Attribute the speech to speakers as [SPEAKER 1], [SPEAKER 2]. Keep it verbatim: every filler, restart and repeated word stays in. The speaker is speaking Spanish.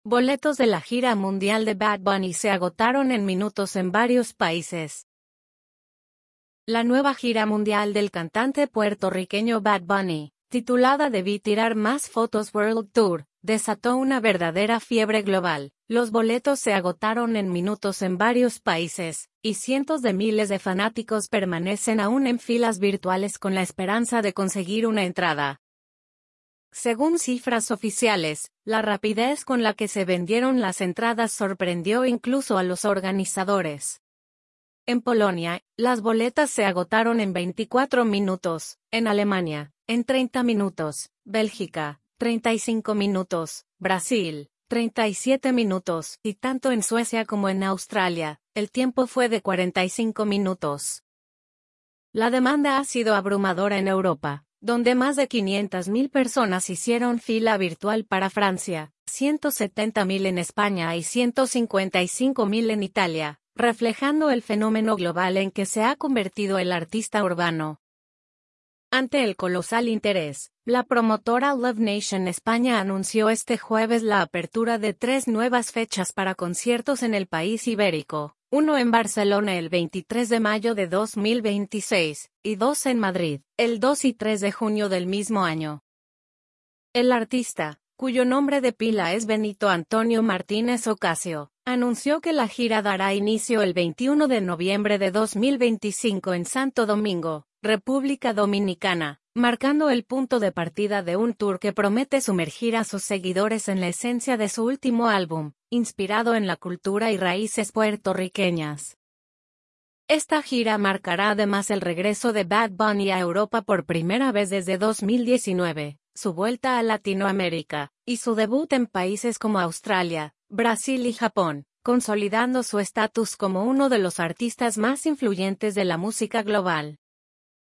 [SPEAKER 1] Boletos de la gira mundial de Bad Bunny se agotaron en minutos en varios países. La nueva gira mundial del cantante puertorriqueño Bad Bunny, titulada Debí tirar más fotos World Tour, desató una verdadera fiebre global. Los boletos se agotaron en minutos en varios países, y cientos de miles de fanáticos permanecen aún en filas virtuales con la esperanza de conseguir una entrada. Según cifras oficiales, la rapidez con la que se vendieron las entradas sorprendió incluso a los organizadores. En Polonia, las boletas se agotaron en veinticuatro minutos, en Alemania, en treinta minutos, Bélgica, treinta y cinco minutos, Brasil, treinta y siete minutos, y tanto en Suecia como en Australia, el tiempo fue de cuarenta y cinco minutos. La demanda ha sido abrumadora en Europa, donde más de quinientas mil personas hicieron fila virtual para Francia, ciento setenta mil en España y ciento cincuenta y cinco mil en Italia, reflejando el fenómeno global en que se ha convertido el artista urbano. Ante el colosal interés, la promotora Love Nation España anunció este jueves la apertura de tres nuevas fechas para conciertos en el país ibérico, uno en Barcelona el veintitrés de mayo de dos mil veintiséis, y dos en Madrid, el dos y tres de junio del mismo año. El artista, cuyo nombre de pila es Benito Antonio Martínez Ocasio, anunció que la gira dará inicio el veintiuno de noviembre de dos mil veinticinco en Santo Domingo, República Dominicana, marcando el punto de partida de un tour que promete sumergir a sus seguidores en la esencia de su último álbum, inspirado en la cultura y raíces puertorriqueñas. Esta gira marcará además el regreso de Bad Bunny a Europa por primera vez desde dos mil diecinueve, su vuelta a Latinoamérica, y su debut en países como Australia, Brasil y Japón, consolidando su estatus como uno de los artistas más influyentes de la música global.